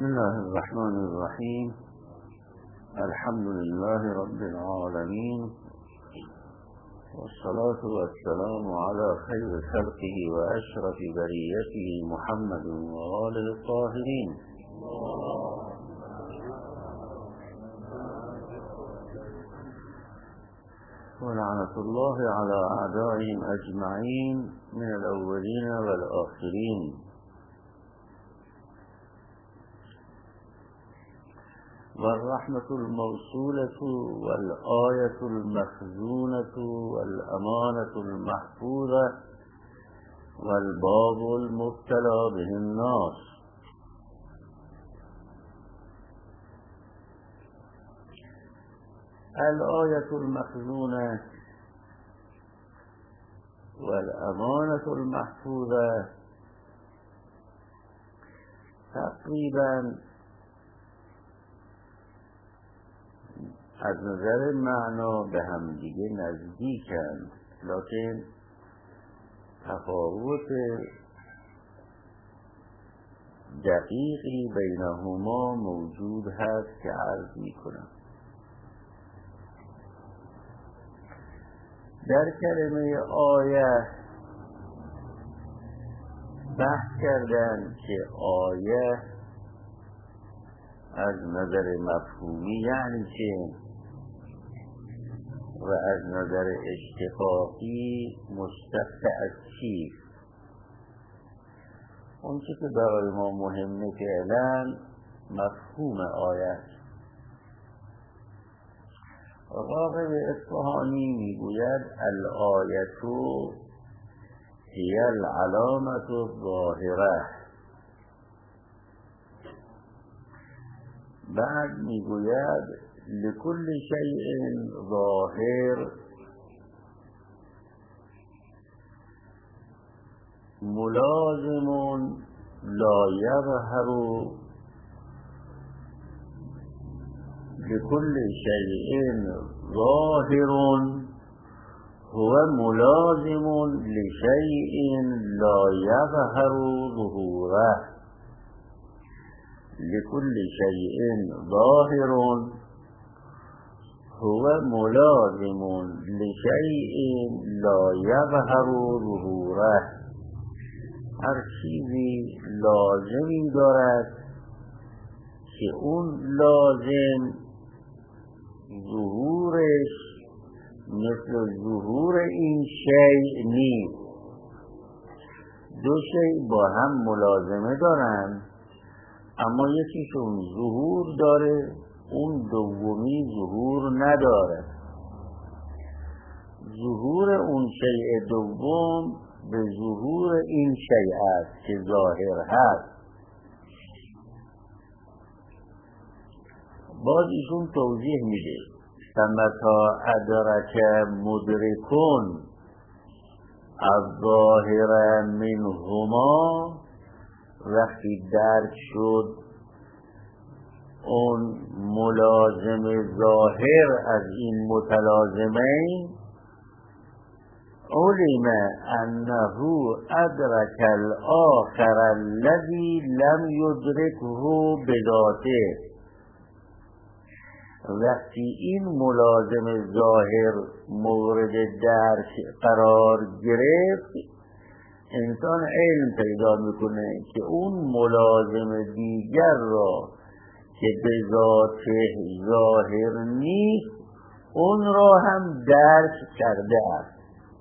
بسم الله الرحمن الرحيم. الحمد لله رب العالمين، والصلاة والسلام على خير خلقه وأشرف بريته محمد وآله الطاهرين. ولعنة الله على أعدائهم أجمعين من الأولين والآخرين. والرحمة الموصولة والآية المخزونة والأمانة المحفوظة والباب المبتلى به الناس. الآية المخزونة والأمانة المحفوظة تقریبا از نظر معنا به هم دیگه نزدیکند، لکن تفاوت دقیقی بینهما موجود هست که عرض میکنم. در کلمه آیه بحث کردن که آیه از نظر مفهومی یعنی چه و از نظر اشتقاقی مشتق از چیست. اون چه که برای ما مهمه فعلا مفهوم آیه. راغب اصفهانی میگوید الآیة هی العلامة الظاهره. بعد میگوید لكل شيء ظاهر ملازم لا يظهر لكل شيء ظاهر هو ملازم لشيء لا يظهر ظهوره. لكل شيء ظاهر هو ملازم لشيء لا يظهر ظهوره. هر چیزی لازمی دارد که اون لازم ظهورش مثل ظهور این شیء نیست. دو شیء با هم ملازمه دارن، اما یکیشون ظهور داره، اون دومی ظهور نداره. ظهور اون شیء دوم به ظهور این شیء است که ظاهر هست. باز ایشون توضیح میده فمتی ادرک مدرکون الظاهر منهما، وقتی درک شد اون ملازم ظاهر از این متلازمین، علم انه ادرک الاخر الذی لم یدرکه بذاته. وقتی این ملازم ظاهر مورد درک قرار گرفت، انسان علم پیدا میکنه که اون ملازم دیگر را که به ذاته ظاهر نیست اون را هم درک کرده است.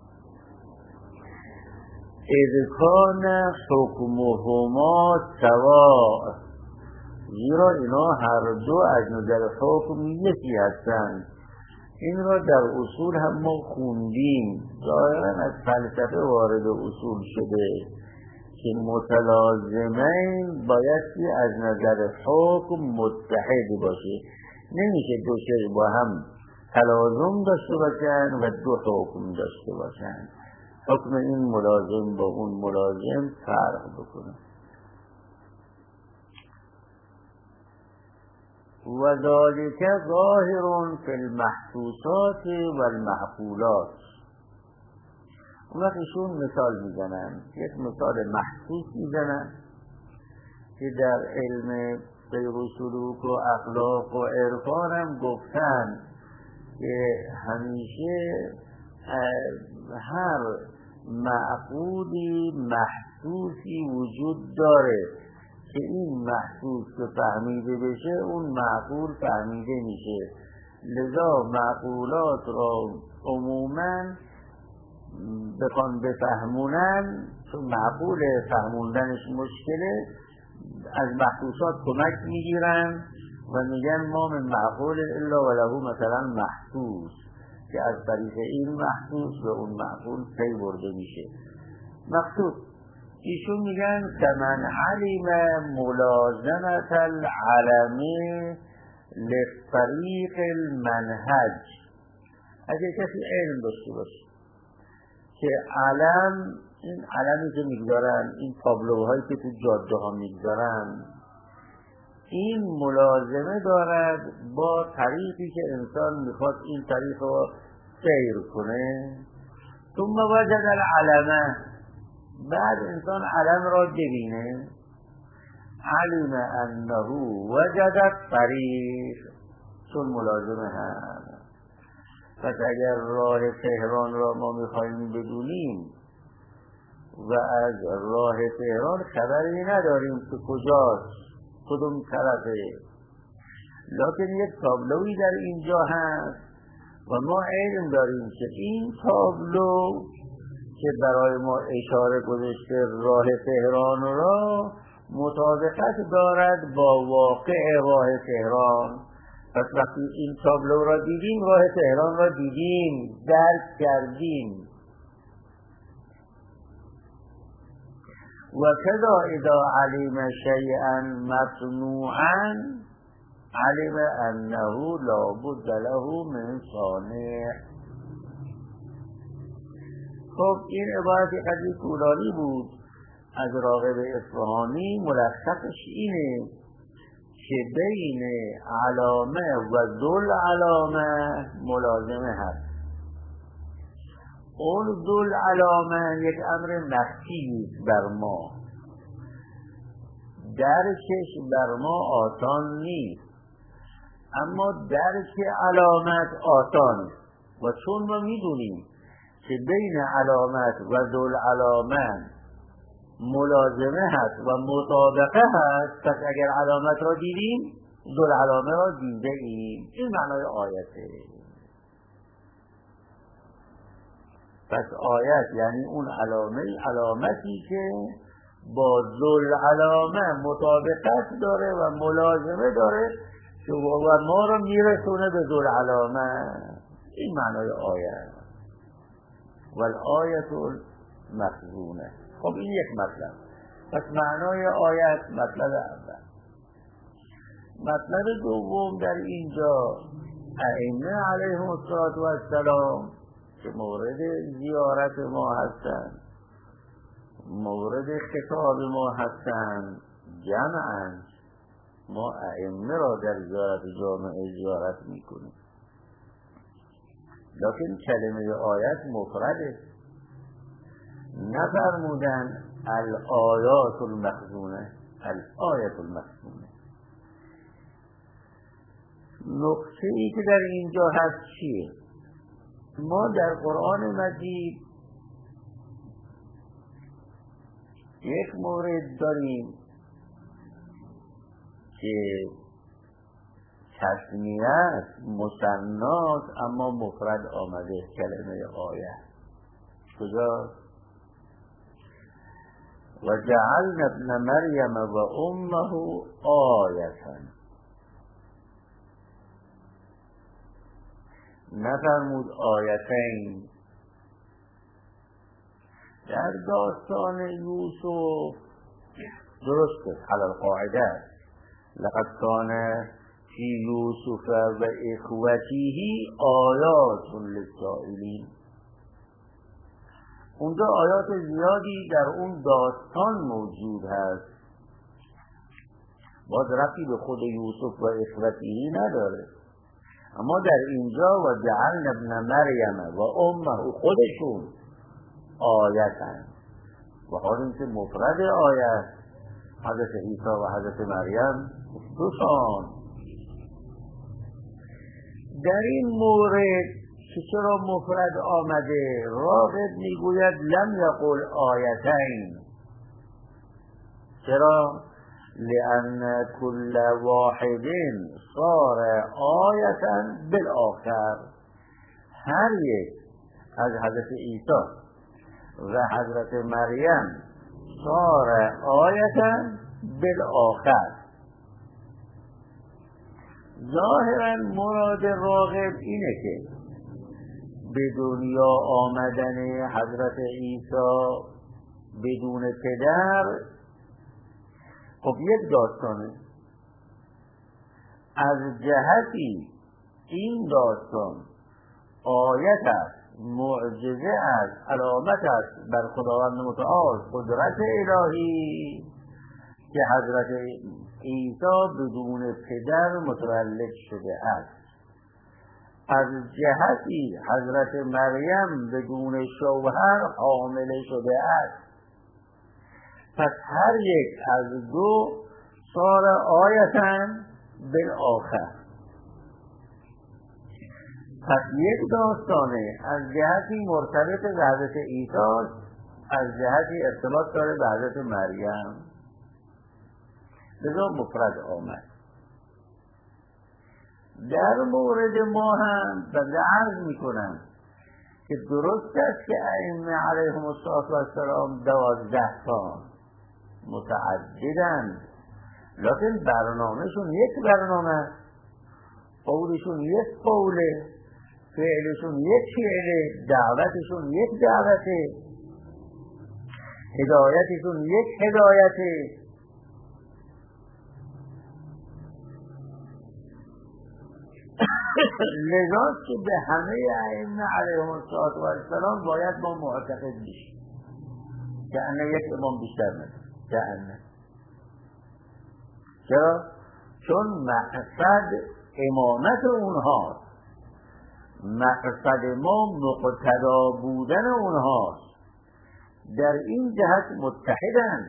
اذ کان حکمهما سواء، زیرا اینا هر دو از نظر حکم یکی هستند. این را در اصول هم ما خوندیم، ظاهرا از فلسفه وارد اصول شده که متلازمین بایستی از نظر حکم متحد باشه. نمیشه دو شیء با هم تلازم داشته باشن و دو حکم داشته باشن. حکم این ملازم با اون ملازم فرق بکنه. و ذالک ظاهر فی المحسوسات و المعقولات. اون وقتشون مثال میزنن، یک مثال محسوس میزنن که در علم سیر و سلوک و اخلاق و عرفان هم گفتن که همیشه هر معقولی محسوسی وجود داره که این محسوس که فهمیده بشه اون معقول فهمیده میشه. لذا معقولات را عموماً بخوان بفهمونن، چون معقول فهموندنش مشکله، از محسوسات کمک میگیرن و میگن ما من معقول الا ولهو مثلا محسوس، که از طریق این محسوس به اون معقول پی برده میشه. مقصود ایشون میگن کمن علم ملازمت العلم لطریق المنهج. اگه کسی علم داشته باشه که علم، این علمی که میگذارن، این تابلوهایی که تو جاده ها میگذارن، این ملازمه دارد با طریقی که انسان میخواد این طریق رو سیر کنه. ثم وجد العلمه، بعد انسان علم را ببینه، علم انه وجد الطریق، چون ملازمه هست. پس اگر راه تهران را ما میخواییم بدونیم و از راه تهران خبری نداریم که کجاست، کدوم طرفه، لکن یک تابلوی در اینجا هست و ما علم داریم که این تابلو که برای ما اشاره گذاشته راه تهران را مطابقت دارد با واقع راه تهران. پس وقتی این تابلو را دیدیم راه تهران را دیدیم، درک کردیم. و کذا اذا علم شیئا مصنوعا علم انه لابد له من صانع. خب این عبارت قدری طولانی بود از راغب اصفهانی. ملخصش اینه که بین علامه و ذل علامه ملازمه هست. اون ذل علامه یک امر مخفی بر ما، درکش بر ما آسان نیست، اما درک علامت آسان. و چون ما میدونیم که بین علامت و ذل علامه ملازمه هست و مطابقه هست، پس اگر علامت را دیدیم ذل علامه را دیده ایم. این معنای آیته. پس آیت یعنی اون علامتی که با ذل علامه مطابقت داره و ملازمه داره و ما رو میرسونه به ذل علامه. این معنای آیت. والآیت المخزونه. خب این یک مطلب. پس معنای آیت مطلب اول. مطلب دوم در اینجا ائمه علیهم السلام که مورد زیارت ما هستند، مورد خطاب ما هستند، جمعاً ما ائمه را در زیارت جامعه زیارت میکنیم. لکن کلمه آیت مفرده، نفرمودن الآیات المخزونه، الآیت المخزونه. نقطه ای که در اینجا هست چیه؟ ما در قرآن مجید یک مورد داریم که تسمیه مثنات اما مفرد آمده، کلمه آیت. کجا؟ و جعلنا ابن مریم و امه آیتا. نفرمود آیتین. در داستان یوسف درسته، علی القاعده لقد کان فی یوسف و اخوته آیات للسائلین. اونجا آیات زیادی در اون داستان موجود هست، باز ربطی به خود یوسف و اخوته نداره. اما در اینجا و جعلنا ابن مریم و امه خودشون آیتن، و حال اینکه مفرد آیت حضرت عیسی و حضرت مریم دوستان در این مورد که چرا مفرد آمده، راغب میگوید لم یقل آیتین. چرا؟ لأن كل واحد صار آیتا بالآخر. هر یک از حضرت عیسی و حضرت مریم صار آیتا بالآخر. ظاهرا مراد راغب اینه که به دنیا آمدن حضرت عیسی بدون پدر خب یک داستانه. از جهتی این داستان آیت است، معجزه است، علامت است بر خداوند متعال قدرت الهی که حضرت عیسی بدون پدر متولد شده است. از جهتی حضرت مریم بدون شوهر حامل شده است. پس هر یک از دو صار آیتاً بالآخر. پس یک داستانه از جهتی مرتبط به حضرت عیسی، از جهتی ارتباط داره به حضرت مریم، لذا مفرد آمد. در مورد ما هم بنده عرض میکنم که درست است که ائمه علیهم السلام 12 تا متعددند، لیکن برنامهشون یک برنامه، قولشون یک قوله، فعلشون یک فعله، دعوتشون یک دعوته، هدایتشون یک هدایته. لذا که به همه ائمه علیهم السلام باید ما معتقد بشیم که انه یک امام بیشتر نداره. که انه چرا؟ چون مقصد امامت اونهاست، مقصد ما مقتدا بودن اونهاست. در این جهت متحدن.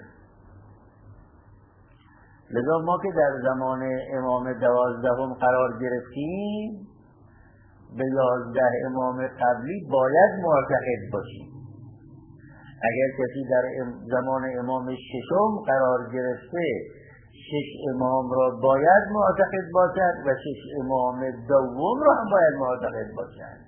لذا ما که در زمان امام 12 قرار گرفتیم، به 11 امام قبلی باید معتقد باشیم. اگر کسی در زمان امام 6 قرار گرفته، 6 امام را باید معتقد باشد و 6 امام دوم را هم باید معتقد باشد.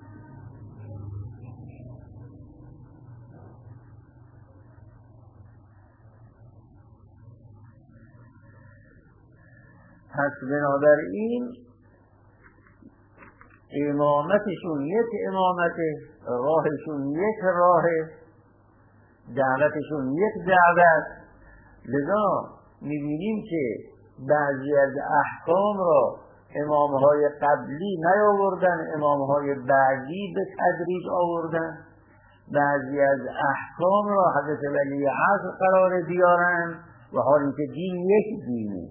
پس بنابراین امامتشون یک امامته، راهشون یک راهه، دعوتشون یک دعوت. لذا میبینیم که بعضی از احکام را امامهای قبلی نیاوردن، امامهای بعدی به تدریج آوردن. بعضی از احکام را حضرت ولی عصر قرار بیارن و حالی که دین یک دینه.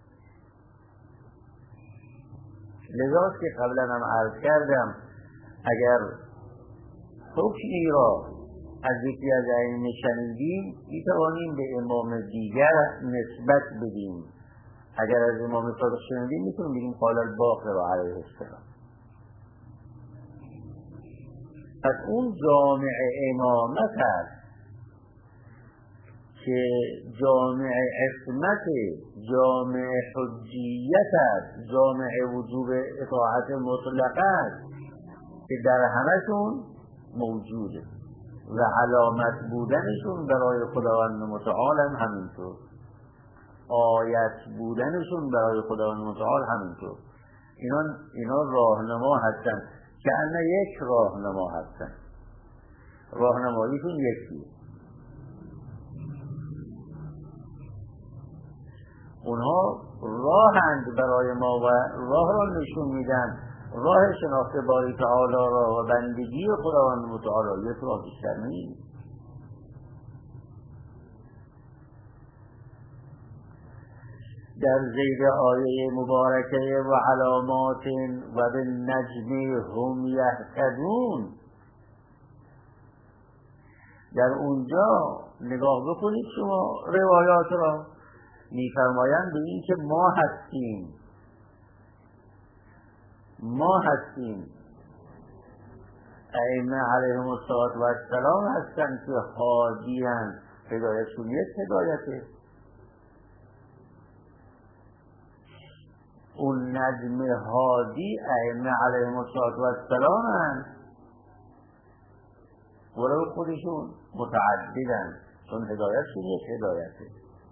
لذاست که قبلا هم عرض کردم اگر حکمی را از یکی از ائمه شنیدیم میتوانیم به امام دیگر نسبت بدیم. اگر از امام صادق شنیدیم میتونیم بگیم قال الباقر علیه السلام. پس اون جامع امامت است که جامع عصمت، جامع حجیت است، جامع وجوب اطاعت مطلق است که در همشون موجوده و علامت بودنشون برای خداوند متعال هم همینطور، آیت بودنشون برای خداوند متعال همینطور. اینا راهنما هستن که انه یک راهنما هستن، راهنماییشون یکیه. اونها راهند برای ما و راه را نشون میدن، راه شناخت باری تعالی را و بندگی خداوند متعال. یک راه بیشتر نیست. در زیر آیه مبارکه و علامات و بالنجم هم یهتدون، در اونجا نگاه بکنید شما روایات را، میفرمایند به این که ما هستیم ائمه علیهم السلام هستند که هادیان، هدایتشون یک هدایته. اون نجم هادی ائمه علیهم السلام هستند، ولو خودشون متعددن، چون هدایتشون یک هدایته.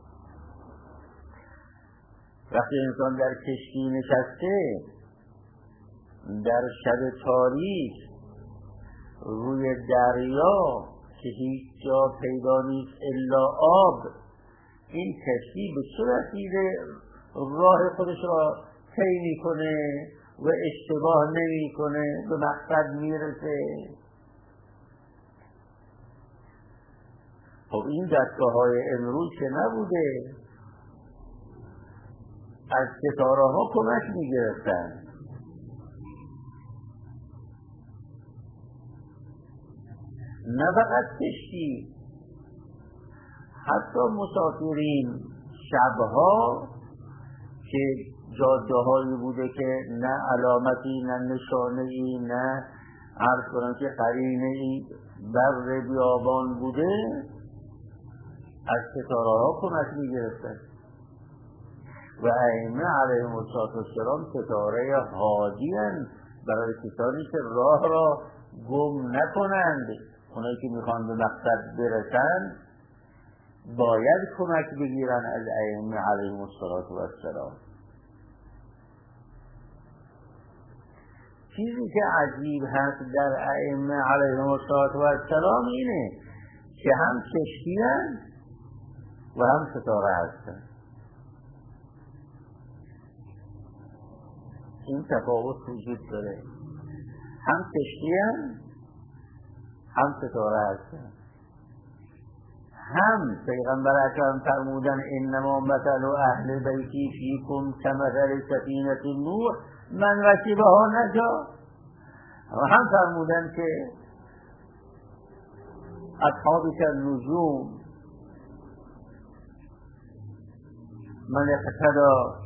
وقتی انسان در کشتی نشسته در شب تاریک روی دریا که هیچ جا پیدا نیست الا آب، این کشتی به صورتی راه خودش را طی میکنه و اشتباه نمیکنه، به مقصد میرسه. خب این دستگاه‌های امروز که نبوده، از ستاره ها کمک میگرفتن. نه فقط کشتی، حتی مسافرین شبها که جاده هایی بوده که نه علامتی نه نشانه ای نه عرض کنم که قرینه ای بر بیابان بوده، از ستاره ها کمک میگرفتن. و ائمه علیهم السلام ستاره هادی‌اند برای کسانی که راه را گم نکنند. اونایی که میخوان به مقصد برسن باید کمک بگیرن از ائمه علیهم السلام. چیزی که عجیب هست در ائمه علیهم السلام اینه که هم کشتی‌اند و هم ستاره هستند. این تفاوت وجود داره، هم کشتی‌اند هم ستاره هستند. هم پیغمبر اکرم فرمودن انما مثل اهل بیتی فیکم کمثل سفینة نوح من رکبها نجا، و هم فرمودن که اصحاب النجوم من اقتدا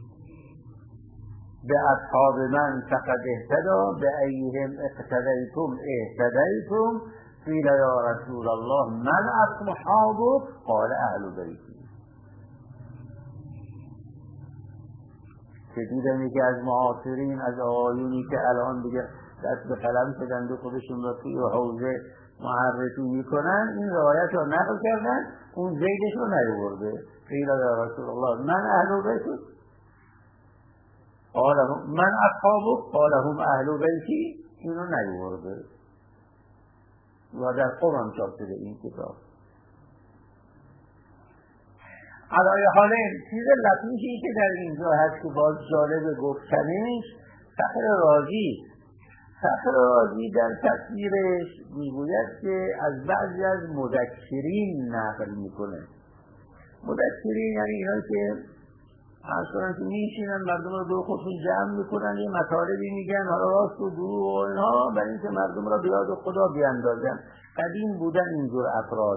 به اصحاب من فقد اهتدا به ایهم اقتدیتم اهتدیتم قیل یا رسول الله من اصحابک قال اهل بیتی. که دیدم یکی از معاصرین، از آقایونی که الان دیگه دست به قلم شدند و خودشون را توی حوزه معرفی میکنن، این روایت را نقل کردن، اون زیدش رو نیاورده. قیل یا رسول الله من اهل بیتی قال من اصحابک قال هم اهل بیتی، اینو نیاورده و در قرآن چاپ شده این کتاب. علای حال چیز لطیفی که در اینجا هست که باز جالب گفتنش، فخر رازی در تفسیرش میگوید که از بعضی از مذکرین نقل میکنه. مذکرین یعنی اینا که اصلا که میشینن مردم رو دور خودشون جمع میکنن، یه مطالبی میگن، حالا راست و دروغ و اینها، برای اینکه مردم را به یاد خدا بیاندازن. قدیم بودن اینجور افراد.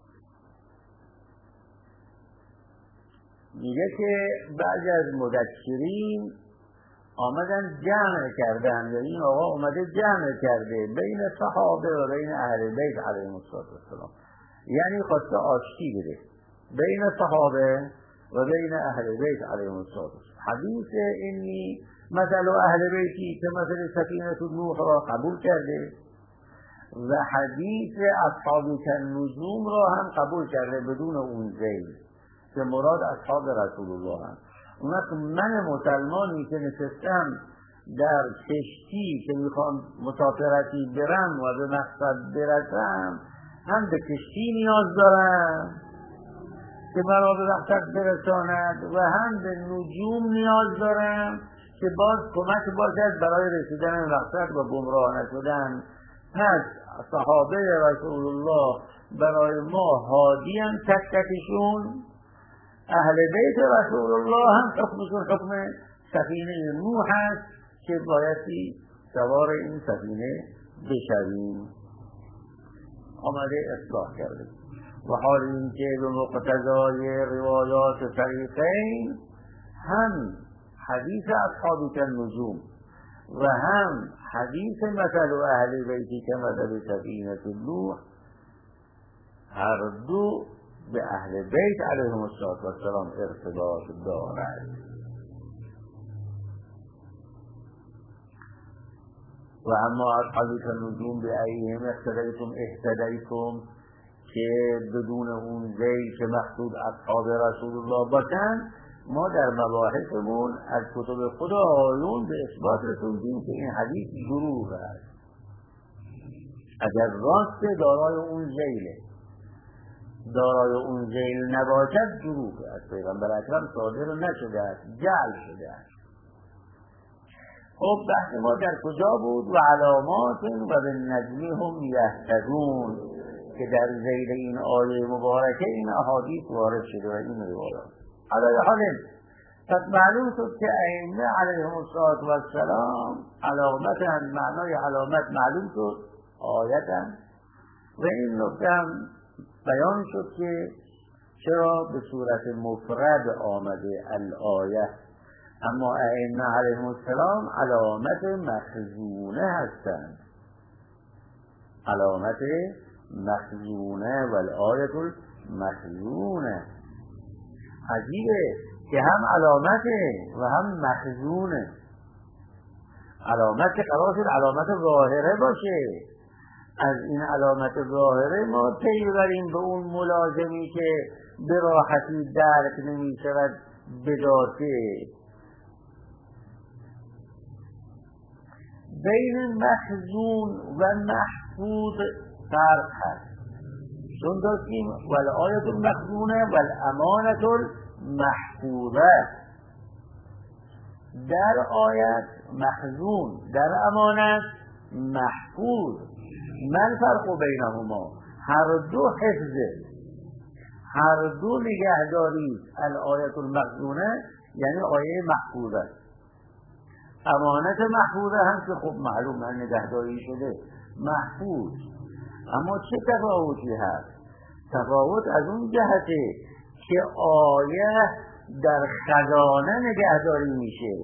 میگه که بعضی از مذکرین آمدن جمع کردن، یا این آقا اومده جمع کرده بین صحابه و بین اهل بیت علیهم السلام، یعنی خواسته آشتی بده بین صحابه و بین اهل بیت علیهم السلام. حدیث اینی مثل اهل بیتی که مثل سفینة نوح را قبول کرده و حدیث اصحاب النجوم را هم قبول کرده بدون اون زید که مراد اصحاب رسول الله هم. اونوقت من مسلمانی که نشستم در کشتی که میخوام مسافرتی برم و به مقصد برسم، هم به کشتی نیاز دارم که مرا به مقصد برساند و هم به نجوم نیاز دارم که باز کمک باشد برای رسیدن به مقصد و گمراه نشدن. پس صحابه رسول الله برای ما هادیان تک تکشون، اهل بیت رسول الله هم حکمشون حکم سفینه نوح هست که بایستی سوار این سفینه بشویم. آمده اصلاح کرده. و حال اینکه به مقتضای روایات فریقین هم حدیث اصحاب النجوم و هم حدیث مثل اهل بیتی که مثل سفینة نوح هر دو به اهل بیت علیهم السلام ارتباط دارد. و اما اصحاب النجوم به ایهم اهتدیتم که بدون اون زی که مقصود اصحاب رسول الله باشن، ما در مباحثمون از کتب خدا آیون به اثبات رسوندیم که این حدیث دروغ است. اگر راست دارای اون زیله، دارای اون زیل نباشد دروغ است. پیغمبر اکرم صادر نشده است، جعل شده است. خب بحث ما در کجا بود؟ و علامات و بالنجم هم یهتدون که در زیل این آیه مبارکه این احادیث وارد شده و این روایات. علی حال پس معلوم شد که ائمه علیهم السلام علامت هم معنای علامت معلوم شد آیتا و این نکته هم بیان شد که چرا به صورت مفرد آمده الآیه، اما ائمه علیهم السلام علامت مخزونه هستند، علامت مخزونه و الآیت المخزونه. عجیبه که هم علامته و هم مخزونه. علامت که قرار شد علامت ظاهره باشه، از این علامت ظاهره ما پی ببریم به اون ملازمی که به راحتی درک نمی شود بداته. بین مخزون و محفوظ فرق هست، چون داشتیم والآیت المخزونه والامانت المحفوظه. در آیت مخزون، در امانت محفوظ. من فرق بینهما؟ هر دو حفظه، هر دو نگهداری. الآیت المخزونه یعنی آیه محفوظه، امانت محفوظه هم که خب معلومه نگهداری شده محفوظ. اما چه تفاوتی هست؟ تفاوت از اون جهته که آیه در خزانه نگهداری میشه،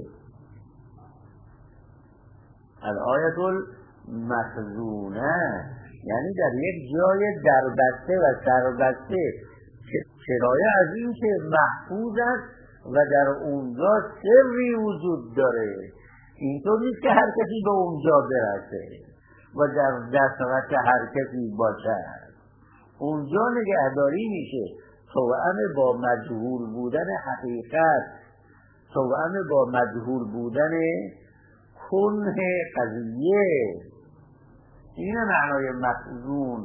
الآیت المخزونه یعنی در یک جای دربسته و سربسته، کرایه از این که محفوظ است و در اونجا سری وجود داره. اینطور نیست که هر کسی به اونجا برسه و در دسترس هر کسی باشد. اونجا نگهداری میشه توأم با مجهول بودن حقیقت، توأم با مجهول بودن کنه قضیه. این معنای مخزون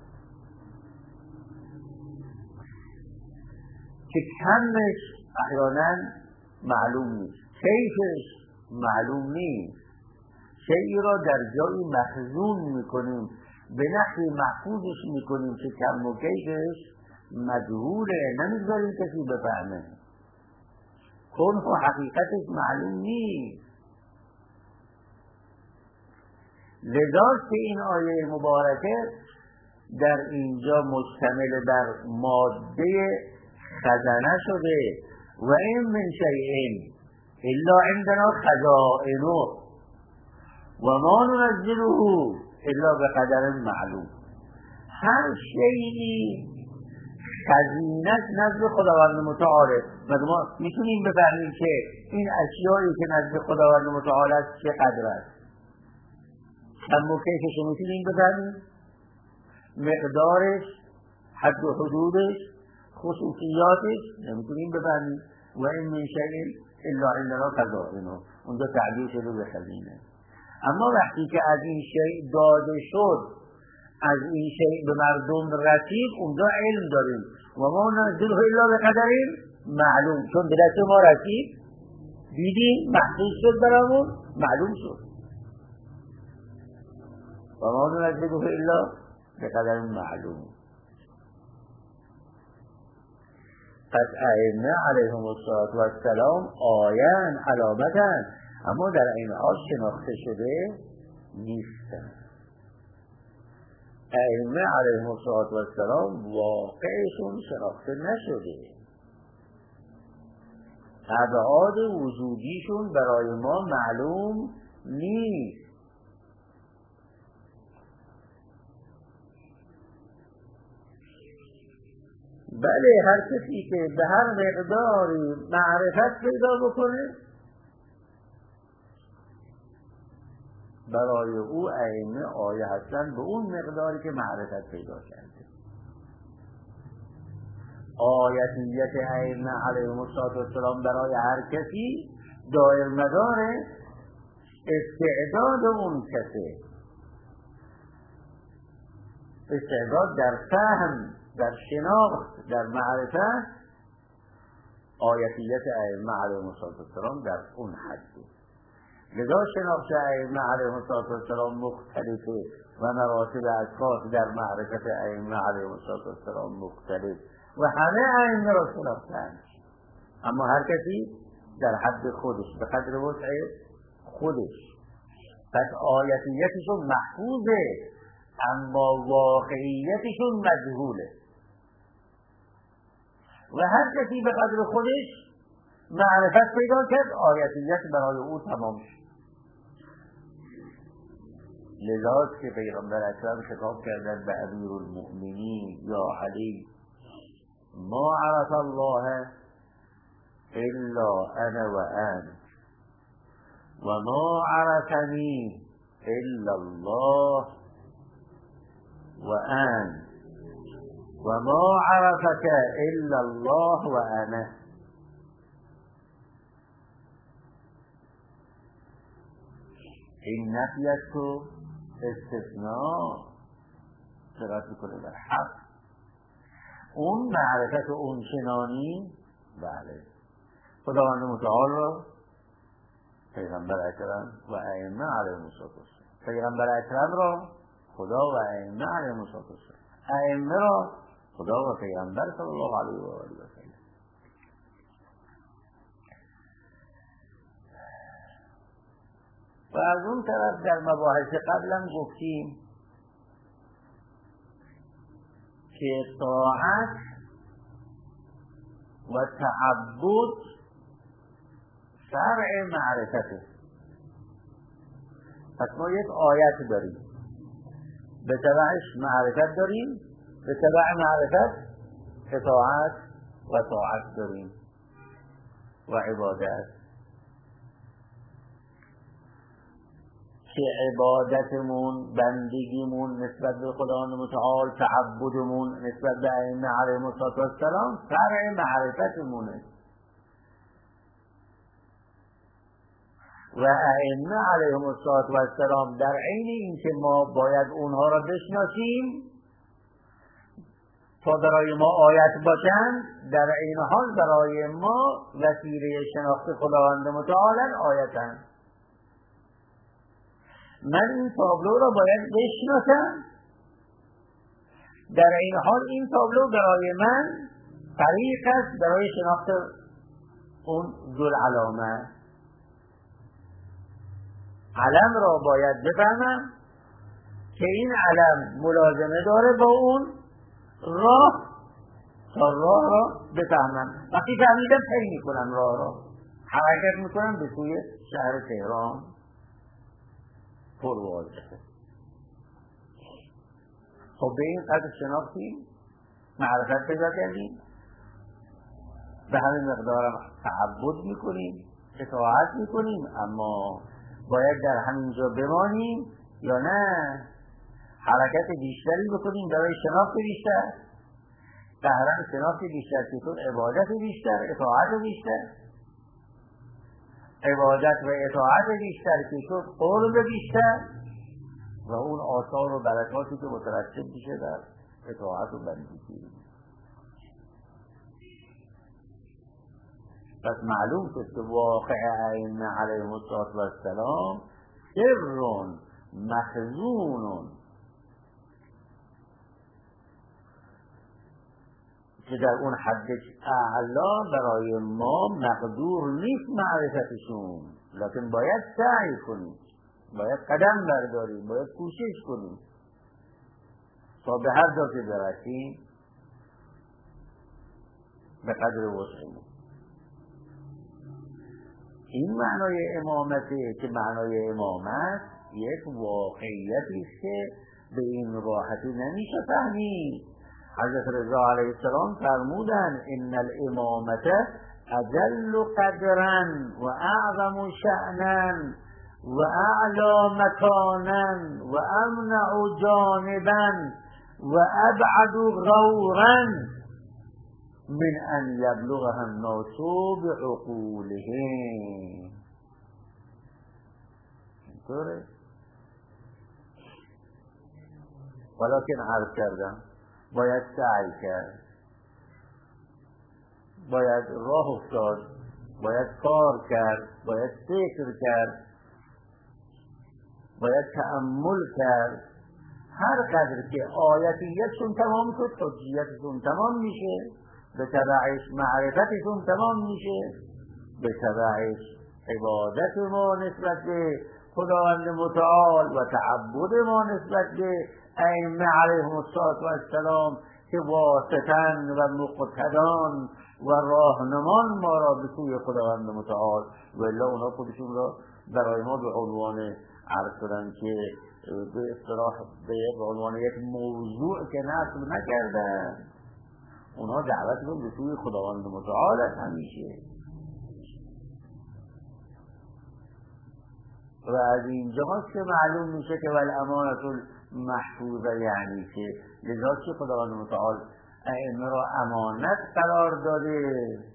که کمش احیانا معلوم نیست، کیفش معلوم نیست. شیئی را در جایی مخزون میکنیم، به نحوی محفوظش میکنیم که کم و کیفش مجهوله، نمیذاریم کسی بفهمه، کنه و حقیقتش معلوم نیست. لذاست که این آیه مبارکه در اینجا مشتمل بر ماده خزانه شده و این من شیئین الا عندنا خزائنه و ما ننزله الا بقدر معلوم. هر شیئی خزینت نزد خداوند متعال. ما میتونیم بفهمیم که این اشیایی که نزد خداوند متعال است چه قدر است. کم و کیفش رو میتونیم بفهمیم، مقدارش، حد و حدودش، خصوصیاتش نمیتونیم بفهمیم. و این من شیء الا عندنا خزائنه، اونجا تعبیر شده به خزینه. اما وقتی که از این شیء داده شد، از این شیء به مردم رسید، اونجا علم داریم. و ما ننزله الا بقدر معلوم، چون به دست ما رسید، دیدیم، محسوس شد برامون، معلوم شد. و ما ننزله الا بقدر معلوم. پس ائمه علیهم السلام آیان، علامتن، اما در این حال شناخته شده نیستن. ائمه علیهم السلام واقعشون شناخته نشده، ابعاد وجودیشون برای ما معلوم نیست. بله، هر کسی که به هر مقداری معرفت پیدا بکنه برای او ائمه آیه هستن به اون مقداری که معرفت پیدا کرده. آیتیت ائمه علیهم السلام برای هر کسی دایر مدار استعداد اون کسه، استعداد در فهم، در شناخت، در معرفت. آیتیت ائمه علیهم السلام در اون حده. لذا شناخت ائمه علیهم السلام مختلفه و مراتب اشخاص در معرفت ائمه علیهم السلام مختلف و همه ائمه را شناختند، اما هر کسی در حد خودش، به قدر وسع خودش. پس آیتیتشون محفوظه اما واقعیتشون مجهوله و هر کسی به قدر خودش معرفت پیدا کرد آیتیت برای او تمام شد. لذاست که پیغمبر اکرم خطاب کردن به امیرالمؤمنین یا علی: ما عرف الله الا انا و انت و ما عرفنی الا الله و انت و ما عرفك الا الله و انا. این نفیت تو استثناء صورت میکنه در حق. اون معرفت اون چنانی، بله، خداوند متعال را پیغمبر اکرم و ائمه علیهم السلام، پیغمبر اکرم را خدا و ائمه علیهم السلام، ائمه را خدا و پیغمبر صلی الله علیه و آله و سلم. و از اون طرف در مباحث قبلا گفتیم که طاعت و تعبد فرع معرفته. پس ما یک آیت داریم، به تبعش معرفت داریم، به تبع معرفت اطاعت و طاعت داریم و عبادت. که عبادتمون، بندگیمون نسبت به خداوند متعال، تعبدمون نسبت به ائمه علیهم السلام فرع معرفتمونه و ائمه علیهم السلام در عین اینکه ما باید اونها را بشناسیم تا برای ما آیت باشند، در عین حال برای ما وسیله شناخت خداوند متعال آیتند. من این تابلو را باید بشناسم، در این حال این تابلو برای من طریق است برای شناخت اون ذوالعلامه. علم را باید بفهمم که این علم ملازمه داره با اون راه تا راه را بفهمم. وقتی فهمیدم طی میکنم، راه را حرکت میکنم به سوی شهر تهران. پرواضحه. خب به این قدر شناختیم، معرفت پیدا کردیم، به همین مقدارم تعبد میکنیم، اطاعت میکنیم، اما باید در همینجا بمانیم یا نه حرکت بیشتری بکنیم برای شناخت بیشتر، قهرا شناخت بیشتر چطور؟ عبادت بیشتر، اطاعت بیشتر، عبادت و اطاعت بیشتر که شد قرب بیشتر و اون آثار و برکاتی که مترتب میشه در اطاعت و بندگی. پس معلوم شد که واقع ائمه علیهم السلام سر مخزون که در اون حد اعلا برای ما مقدور نیست معرفتشون، لکن باید سعی کنیم، باید قدم برداریم، باید کوشش کنیم. تا به هر جا که برسیم به قدر وسعمون. این معنای امامته که معنای امامت یک واقعیتی است که به این راحتی نمیشه فهمید. حضرت رضا علیه السلام فرمودن ان الامامت اجل قدرا و اعظم شأنا و اعلی مکانا و امنع جانبا و ابعد غورا من ان یبلغها الناس بعقولهم. اینطوره. ولیکن عرض کردم باید سعی کرد، باید راه افتاد، باید کار کرد، باید فکر کرد، باید تأمل کرد. هر قدر که آیتیتشون تمام شد حجیتشون تمام میشه، به تبعش معرفتشون تمام میشه، به تبعش عبادت ما نسبت به خداوند متعال و تعبد ما نسبت به ائمه علیهم السلام که واسطن و مقتدان و راهنمان ما را به سوی خداوند متعال، و الا اونا خودشون را برای ما به عنوان عرض کردن که به اصطلاح به عنوان یک موضوع که نصب نکردن. اونا دعوتشون به سوی خداوند متعال است همیشه. و از اینجاست که معلوم میشه که والامانة المحفوظه، یعنی که لذا که خداوند متعال ائمه را امانت قرار داده.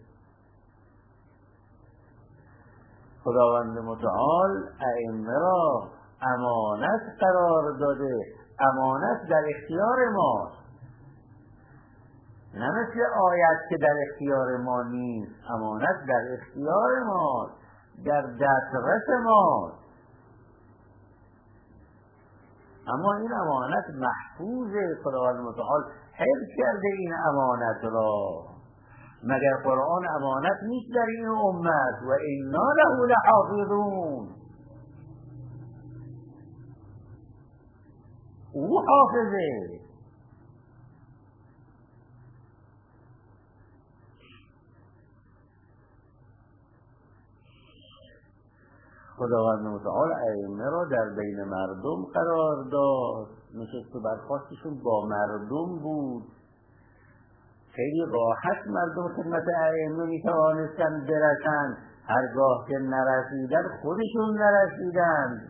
خداوند متعال ائمه را امانت قرار داده. امانت در اختیار ماست، نه مثل آیت که در اختیار ما نیست. امانت در اختیار ماست، در دسترس ماست، اما این امانت محفوظه. خداوند متعال حفظ کرده این امانت را. مگر قرآن امانت نیست در این امت؟ و انا له لحافظون. او حافظه. خداوند متعال ائمه را در بین مردم قرار داد، نشست و برخاستشون با مردم بود. خیلی راحت مردم خدمت ائمه میتوانستند برسند. هرگاه که نرسیدن خودشون نرسیدند.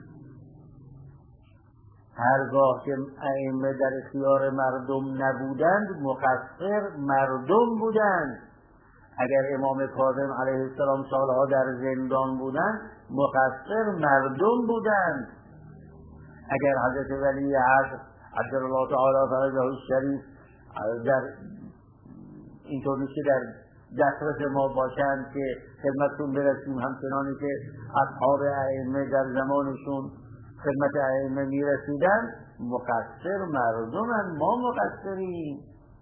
هرگاه که ائمه در اختیار مردم نبودند مقصر مردم بودند. اگر امام کاظم علیه السلام سالها در زندان بودند مقصر مردم بودند. اگر حضرت ولی عصر عجلالله تعالی فرجه الشریف در اینطور نیست که در دسترس ما باشند که خدمتتون برسیم، همچنانی که اصحاب ائمه در زمانشون خدمت ائمه میرسیدن، مقصر مردمند، ما مقصریم.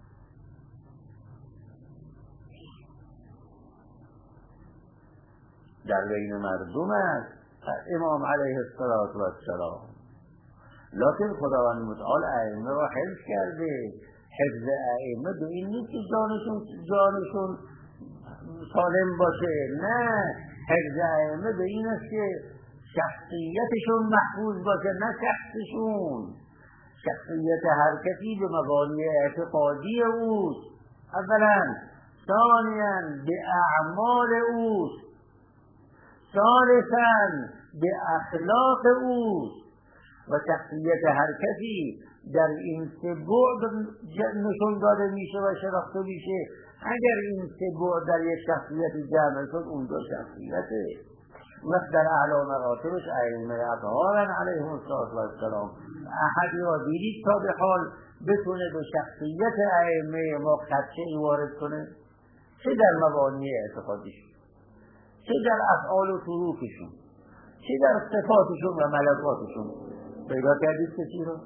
در بین مردم است امام علیه السلام. لکن خداوند متعال ائمه را حفظ کرده. حفظ ائمه به این نیست که جانشون سالم باشه، نه. حفظ ائمه به این است که شخصیتشون محفوظ باشه، نه شخصشون. شخصیت هر کسی به مبانی اعتقادی اوست اولا، ثانیاً به اعمال اوست، ثالثاً به اخلاق اوست. و شخصیت هر کسی در این سه بعد نشون داده میشه و شناخته میشه. اگر این سه بعد در یک شخصیت جمع شد اونجا شخصیته. مثل در اعلی مراتبش ائمه اطهار علیهم السلام. احدی را دیدید تا به حال بتونه به شخصیت ائمه ما خدشه‌ای وارد کنه؟ چه در مبانی اعتقادیشون، چه در افعال و سلوکشون، چه در صفاتشون و ملکاتشون. پیدا کردید کسی رو؟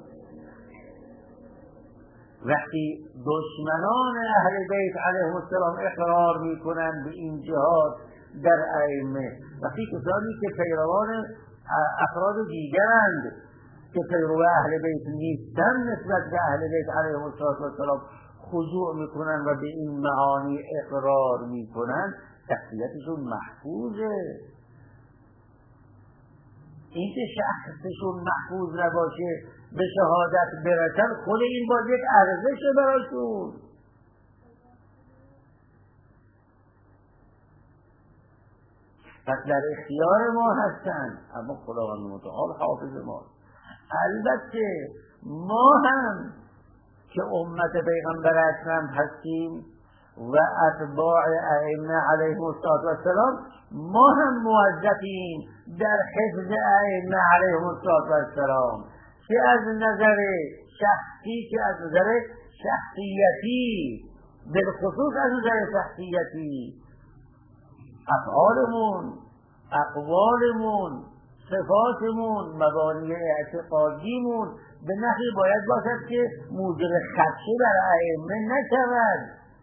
وقتی دشمنان اهل بیت علیهم السلام اقرار میکنن به این جهاد در ائمه، وقتی کسانی که پیروان افراد دیگرند که پیرو اهل بیت نیستن نسبت به اهل بیت علیهم السلام خضوع میکنن و به این معانی اقرار میکنن، شخصیتشون محفوظه. این که شخصشون محفوظ نباشه به شهادت برسن، خود این باز یک ارزشه براشون. پس در اختیار ما هستن، اما خداوند متعال حافظ ما. البته ما هم که امت پیغمبر اکرم هستیم و اتباع ائمه علیهم السلام، ما هم موظفیم در حفظ ائمه علیهم السلام، چه از نظر شخصی که از نظر شخصیتی، بالخصوص از نظر شخصیتی. افعالمون، اقوالمون، صفاتمون، مبانی اعتقادیمون به نحوی باید باشد که موجب خدشه در ائمه نشود.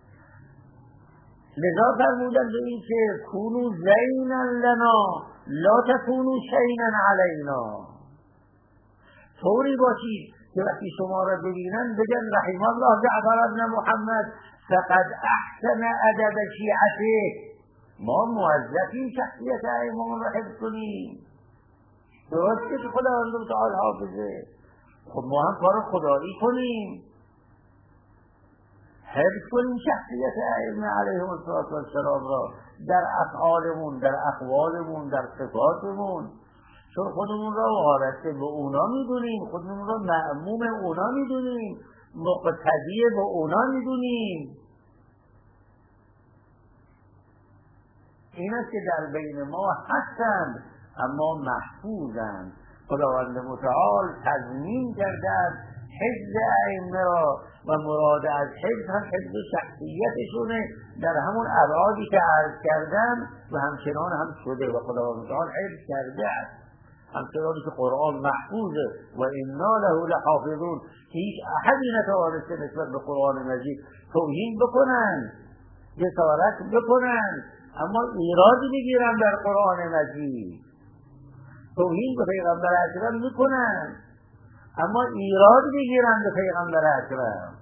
لذا فرمودن به این که کونوا زینا لنا لا تکونوا شینا علینا، طوری باشید که وقتی شما را ببینن بگن رحم الله جعفر بن محمد فقد احسن ادب شیعته. ما موظفیم شخصیت ائمه را حفظ کنیم. درسته که خداوند متعال حافظه، خب ما هم کار خدایی کنیم، حفظ کنیم شخصیت ائمه علیهم السلام را در افعالمون، در اقوالمون، در صفاتمون، چون خودمون را وابسته به اونا میدونیم، خودمون را مأموم اونا میدونیم، مقتدی به اونا میدونیم. این است که در بین ما هستند اما محفوظند. خداوند متعال تضمین کرده است حفظ ائمه را و مراد از حفظ هم حفظ شخصیتشونه در همون ابعادی که عرض کردم و همچنان هم شده و خداوند متعال حفظ کرده است، همچنانی که قرآن محفوظه و انا له لحافظون. هیچ احدی نتوانسته نسبت به قرآن مجید توهین بکنن، جسارت بکنن، اما ایرادی بگیرن در قرآن مجید. توهین به پیغمبر اکرم میکنن اما ایراد بگیرن به پیغمبر اکرم.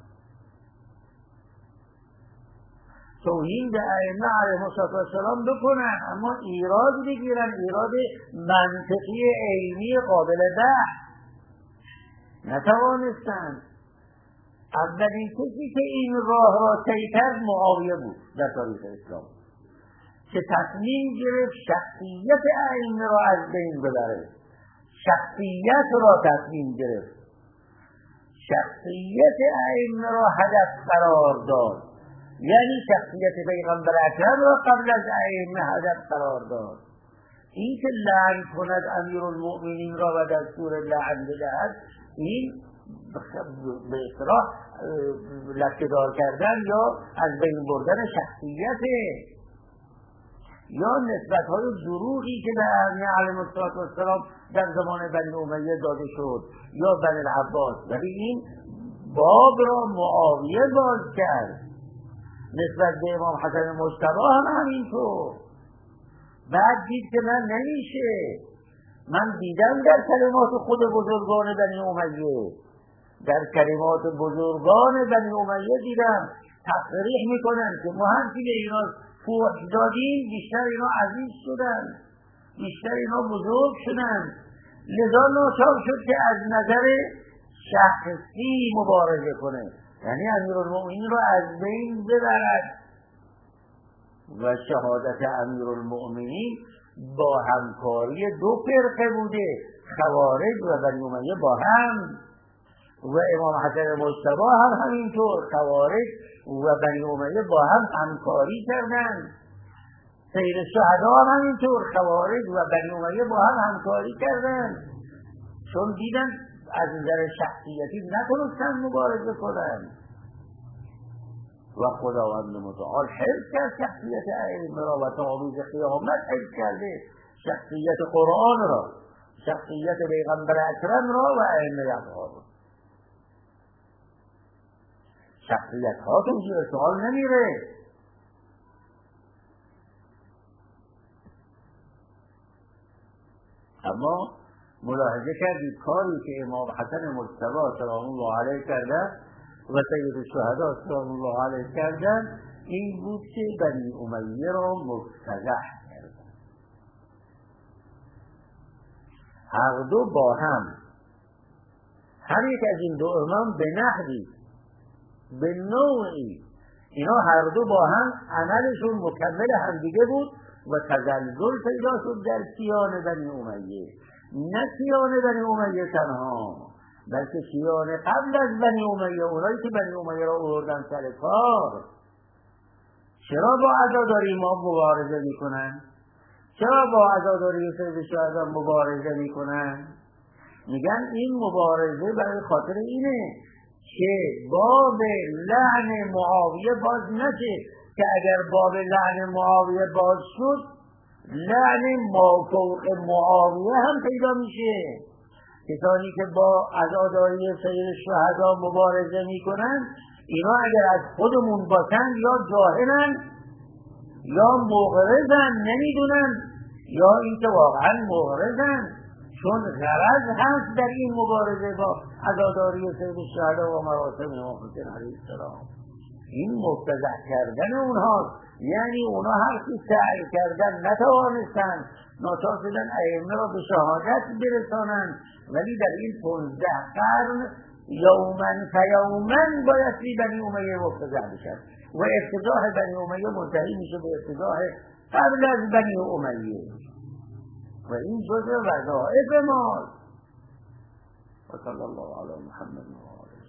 توهین به ائمه علیهم السلام بکنن اما ایراد بگیرن، ایراد منطقی علمی قابل بحث. نتوانستند. اولین کسی که این راه را طی کرد معاویه بود در تاریخ اسلام، که تصمیم گرفت شخصیت ائمه را از بین ببره. شخصیت را تصمیم گرفت، شخصیت ائمه را هدف قرار داد، یعنی شخصیت پیغمبر اکرم را قبل از ائمه هدف قرار داد. این که لعن کند امیرالمؤمنین را و دستور لعن بدهد، این به اصطلاح لکه‌دار کردن یا از بین بردن شخصیته، یا نسبت‌های دروغی که به ائمه علیهم السلام در زمان بنی امیه داده شد یا بنی العباس. ولی این باب را معاویه باز کرد. نسبت به امام حسن مجتبی هم همینطور. بعد دید که من نمیشه. من دیدم در کلمات خود بزرگان بنی امیه، در کلمات بزرگان بنی امیه دیدم تصریح میکنن که ما هم که اینا فوت دادیم بیشتر اینا عزیز شدن، بیشتر اینا بزرگ شدن. لذا ناچار شد که از نظر شخصی مبارزه کنه، یعنی امیرالمؤمنین رو از بین ببرد. و شهادت امیرالمؤمنین با همکاری دو فرقه بوده، خوارج و بنی امیه با هم، و امام حسن مجتبی هم همینطور، خوارج و بنی امیه با هم همکاری کردند. سید الشهدا هم همینطور، خوارج و بنی امیه با هم همکاری کردند، چون دیدن از نظر شخصیتی نتونستن مبارزه کنند. و خداوند متعال حفظ کرد شخصیت ائمه را و تا روز قیامت حفظ کرده شخصیت قرآن را، شخصیت پیغمبر اکرم را و ائمه اطهار. شخصیت ها تو زیر سوال نمیره. اما ملاحظه کردید کاری که امام حسن مجتبی سلام الله علیه کردن و سید الشهدا سلام الله علیه کردن این بود که بنی امیه را مفتضح کردن. هر دو با هم، هر یک از این دو امام به نحوی به نوعی اینا هر دو با هم عملشون مکمل همدیگه بود و تزلزل پیدا شد در کیان بنی امیه. نه کیان بنی امیه تنها، بلکه کیان قبل از بنی امیه، اونایی که بنی امیه را آوردن سر کار. چرا با عزاداری ما مبارزه میکنن؟ چرا با عزاداری سید شهدا مبارزه میکنن؟ میگن این مبارزه برای خاطر اینه که باب لعن معاویه باز نشه، که اگر باب لعن معاویه باز شد لعن ما فوق معاویه هم پیدا میشه. کسانی که با عزاداری سید شهدا مبارزه میکنن اینا اگر از خودمون باشن یا جاهلن یا مغرضن، نمیدونن، یا اینکه واقعا مغرضن، چون غرض هست در این مبارزه با عزاداری سید شهدا و مراسم امام حسین علیه السلام. این مفتضح کردن اونهاست، یعنی اونها هر چی سعی کردن نتوانستن، ناچار شدن ائمه را به شهادت برسانند، ولی در این 15 قرن یومن فیومن بایستی بنی امیه مفتضح بشن و افتضاح بنی امیه منتهی میشه به افتضاح قبل از بنی امیه و این جزء وظایف ماست. و صلی الله علی محمد و آله.